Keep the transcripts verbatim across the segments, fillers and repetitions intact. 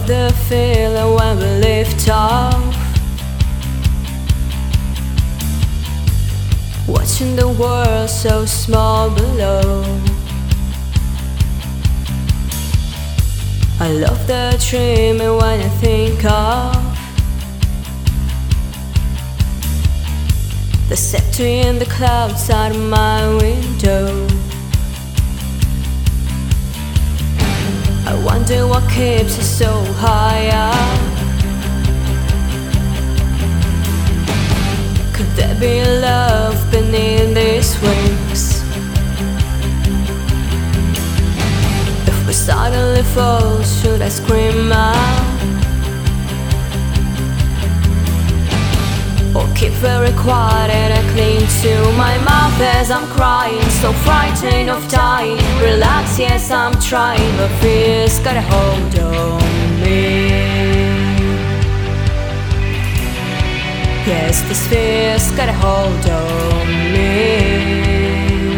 love the feeling when we lift off, watching the world so small below. I love the dreaming when I think of the scepter in the clouds out of my window. I wonder what keeps us so high up. Could there be love beneath these wings? If we suddenly fall, should I scream out? Or keep very quiet and I cling to my mouth as I'm crying, so frightened of dying. Relax, yes, I'm trying, but fear's got a hold on me. Yes, this fear's got a hold on me.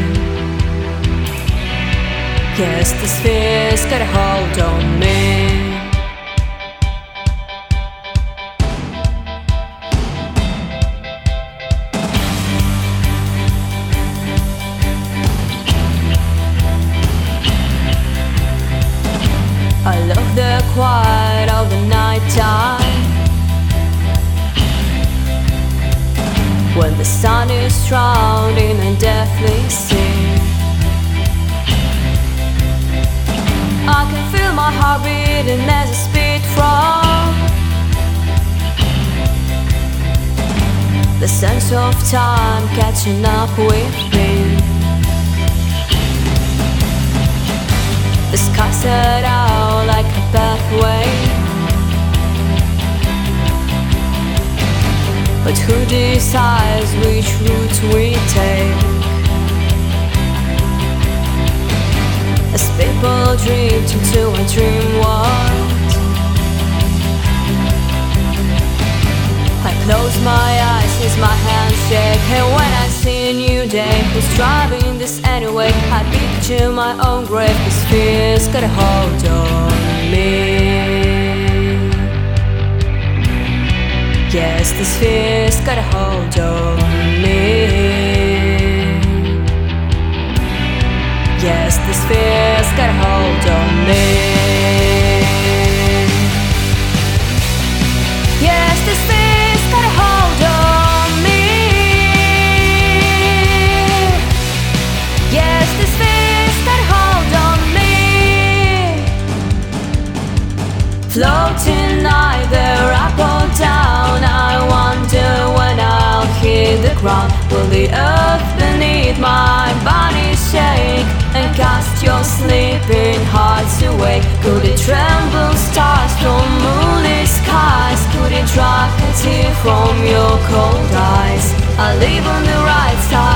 Yes, this fear's got a hold on me. I love the quiet of the night time, when the sun is drowned in a deathly sea. I can feel my heart beating as I speed from the sense of time catching up with me. The sky set out like a pathway, but who decides which route we take? As people drift into a dream world, I close my eyes as my hands shake, and when I see a new day, who's driving this anyway? I picture my own grave, cause fear's got a hold on me. Yes, this fear's got a hold on me. Yes, this fear's got a hold on me. Yes, this fear's got a hold on me. Yes, this fear's got a hold on me. Floating either up or down, I wonder when I'll hit the ground. Will the earth beneath my body shake and cast your sleeping hearts away? Could it tremble stars from moonlit skies? Could it drag a tear from your cold eyes? I live on the right side.